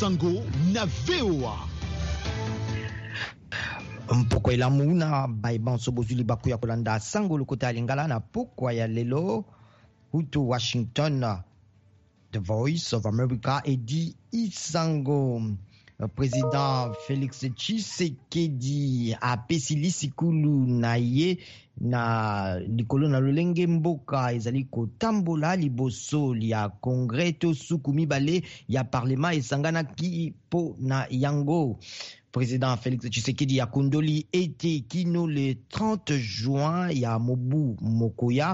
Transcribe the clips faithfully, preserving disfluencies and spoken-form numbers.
Sango na V O A. Mpoko elamuna baiban sobozuli baku ya kolanda sango lokota ya lingala na pokwa ya lelo hutu Washington. The Voice of America edi isango. Président Félix Tshisekedi a pesili sikulu na ye na likolo na lolenge mboka ezali kotambola liboso ya congrès to suku mibale ya parlement esanganaki po na yango. Président Félix Tshisekedi ya kundoli ete kino le trente juin ya mobu mokoya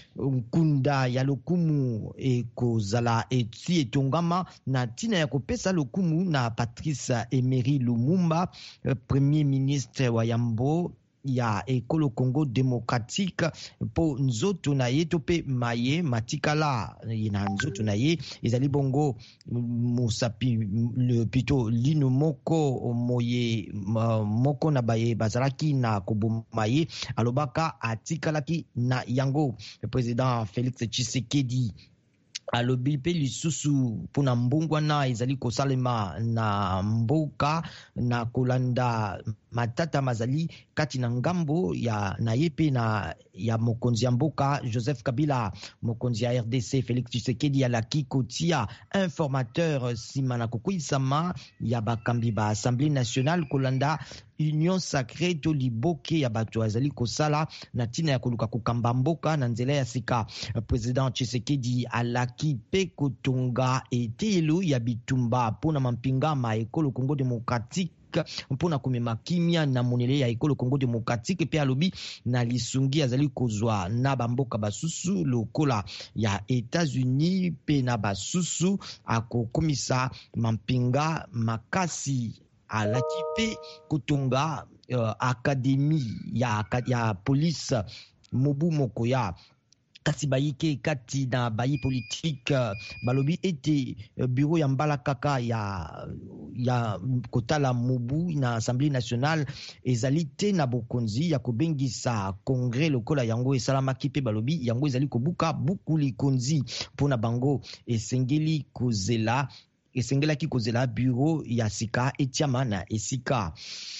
nkunda ya lokumu ekozala eti etongama na tina ya kopesa lokumu na Patrice Emery Lumumba, premier ministre wa yambo ya ekolo Congo démocratique po nzoto na ye to pe maye matikala na nzoto na ye ezali bongo musapi le pito lino moko moye moko na baye bazalaki na koboma ye alobaka atikalaki na yango. Le président Félix Tshisekedi alobi pe lisusu pona mbungwana ezali kosalema na mboka na kolanda matata mazali kati na ngambo ya na yepe na ya mokonzi ya mboka Joseph Kabila. Mokonzi ya R D C Félix Tshisekedi alaki kotia informateur sima na kokuisama ya bakambi ba Assemblée nationale kolanda union sacrée to liboke ya bato azali kosala na tina ya koluka kokamba mboka na nzela ya sika. Président Tshisekedi alaki pe kotonga etelo ya bitumba pona mampingama ekolo Congo démocratique mpona komema kimia na monele ya ekolo Congo démocratique pe alobi na lisungi azali kozwa na bamboka basusu lokola ya États-Unis pe na basusu akokomisa mampinga makasi alaki pe kotonga uh, akademi ya, ya police mobu mokoya. Kasi bayike kati na bayi politique uh, balobi ete uh, bureau ya mbala kaka ya, ya kotala mobu na Assemblée nationale ezali te na bokonzi ya kobengisa congrès lokola yango esalamaki pe balobi yango ezali kobuka buku likonzi mpona bango esengeli kozela esengelaki kozela bureau ya sika etiama na esika.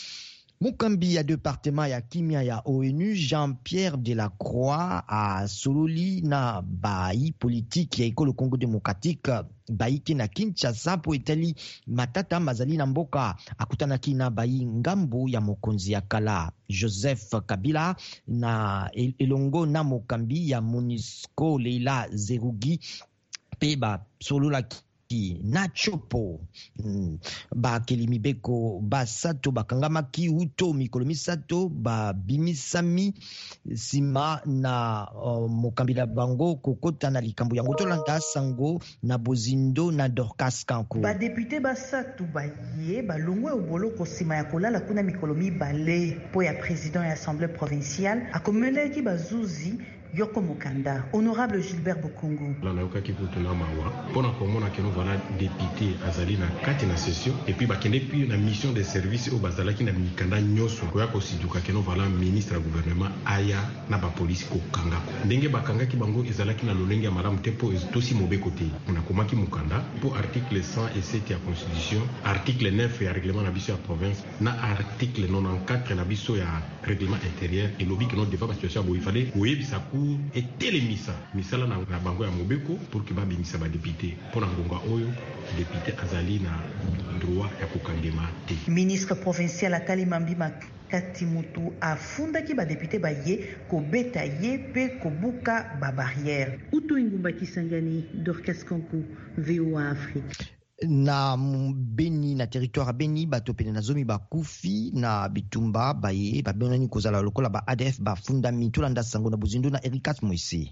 Mukambi ya département ya kimia ya O N U Jean-Pierre Delacroix a sololi na bayi politique ya ekolo Congo démocratique baiki na Kinshasa po etali matata mazali na mboka. Akutanaki na bayi ngambo ya mokonzi ya kala Joseph Kabila na elongo na mokambi ya MONUSCO Leila Zerugi pe ba sololaki na chopo mm. ba kelimibeko basato bakangamaki uto mikolo misato ba bimisami sima na uh, mokambila bango kokota na likambo yango tolanda sango na bozindo na Dorcas Kanko. Ba député basato baye balongwe obolo kosima ya kolala kuna mikolo mibale po ya président ya assemblée provinciale akomeleki bazuzi Yoko Mukanda, honorable Gilbert Bokongo. La nayoka ki kutuna mawa. Pona komona ke nous voilà député azali na kati na session et puis bakende puis na mission de service au bazalaki na mikanda nyoso ko yako siduka ke nous voilà ministre du gouvernement aya na ba police ko kanga. Ndenge bakanga ki bango ezalaki na lolenge ya malamu tempo tosi mobe côté. On a komaki Mukanda pour article cent sept ya constitution, article neuf ya règlement na biso ya province, na article quatre-vingt-quatorze na biso ya règlement intérieur et lobby que nous devons situation bo il fallait oyebisa et telemisa misala na, na bango ya mobeko pour que babimisa ba député pour ngonga oyo député azali na droit ya kokangema te. Ministre provincial Atali Mambima kati mutu afundaki ba député baye kobeta ye pe kobuka ba barrière. Uto ingumba kisangani Dorcas Kanko V O A Afrique. Na Beni na territoire Beni bato pene na zomi bakufi na bitumba baye babonani kozala lokola ba A D F ba funda mitulanda sango na buzindo na Erikas Moïse.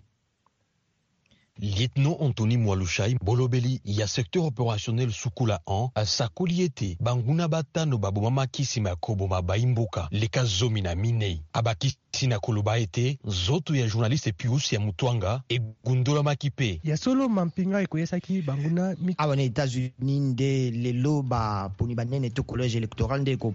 Lieutenant Anthony Mwalushai bolobeli ya secteur opérationnel Sukula un a sakoliete banguna batano babomama kisima koboma baimboka leka zomi na minei abaki sina koloba ete zoto ya journaliste Pius ya Mutwanga e gundola makipe ya solo mampinga ekoyesaki banguna awana États-Unis nde lelo ba poni banene to collège électoral nde ko